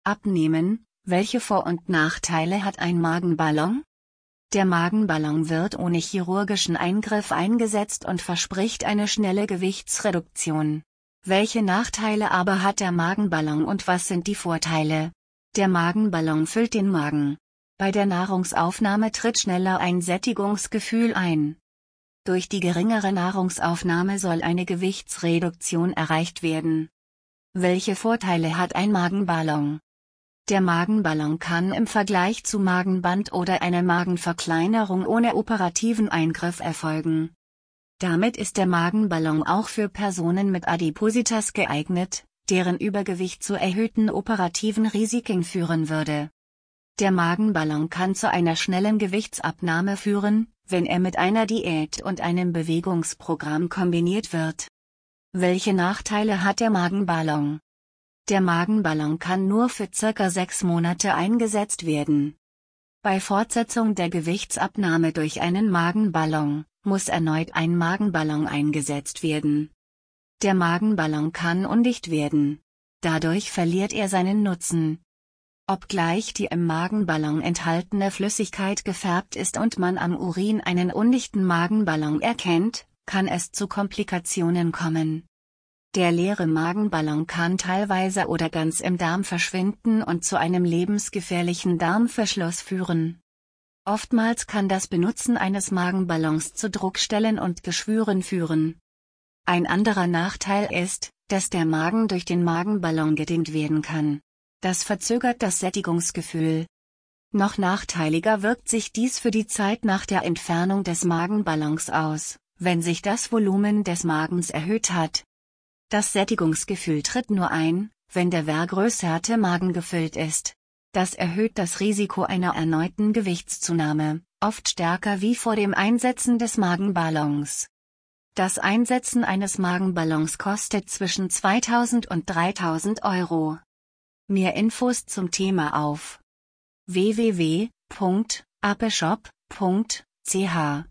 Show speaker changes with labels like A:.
A: Abnehmen: Welche Vor- und Nachteile hat ein Magenballon? Der Magenballon wird ohne chirurgischen Eingriff eingesetzt und verspricht eine schnelle Gewichtsreduktion. Welche Nachteile aber hat der Magenballon und was sind die Vorteile? Der Magenballon füllt den Magen. Bei der Nahrungsaufnahme tritt schneller ein Sättigungsgefühl ein. Durch die geringere Nahrungsaufnahme soll eine Gewichtsreduktion erreicht werden. Welche Vorteile hat ein Magenballon? Der Magenballon kann im Vergleich zu Magenband oder einer Magenverkleinerung ohne operativen Eingriff erfolgen. Damit ist der Magenballon auch für Personen mit Adipositas geeignet, deren Übergewicht zu erhöhten operativen Risiken führen würde. Der Magenballon kann zu einer schnellen Gewichtsabnahme führen, wenn er mit einer Diät und einem Bewegungsprogramm kombiniert wird. Welche Nachteile hat der Magenballon? Der Magenballon kann nur für ca. 6 Monate eingesetzt werden. Bei Fortsetzung der Gewichtsabnahme durch einen Magenballon muss erneut ein Magenballon eingesetzt werden. Der Magenballon kann undicht werden. Dadurch verliert er seinen Nutzen. Obgleich die im Magenballon enthaltene Flüssigkeit gefärbt ist und man am Urin einen undichten Magenballon erkennt, kann es zu Komplikationen kommen. Der leere Magenballon kann teilweise oder ganz im Darm verschwinden und zu einem lebensgefährlichen Darmverschluss führen. Oftmals kann das Benutzen eines Magenballons zu Druckstellen und Geschwüren führen. Ein anderer Nachteil ist, dass der Magen durch den Magenballon gedehnt werden kann. Das verzögert das Sättigungsgefühl. Noch nachteiliger wirkt sich dies für die Zeit nach der Entfernung des Magenballons aus, wenn sich das Volumen des Magens erhöht hat. Das Sättigungsgefühl tritt nur ein, wenn der vergrößerte Magen gefüllt ist. Das erhöht das Risiko einer erneuten Gewichtszunahme, oft stärker wie vor dem Einsetzen des Magenballons. Das Einsetzen eines Magenballons kostet zwischen 2.000 und 3.000 Euro. Mehr Infos zum Thema auf www.apeshop.ch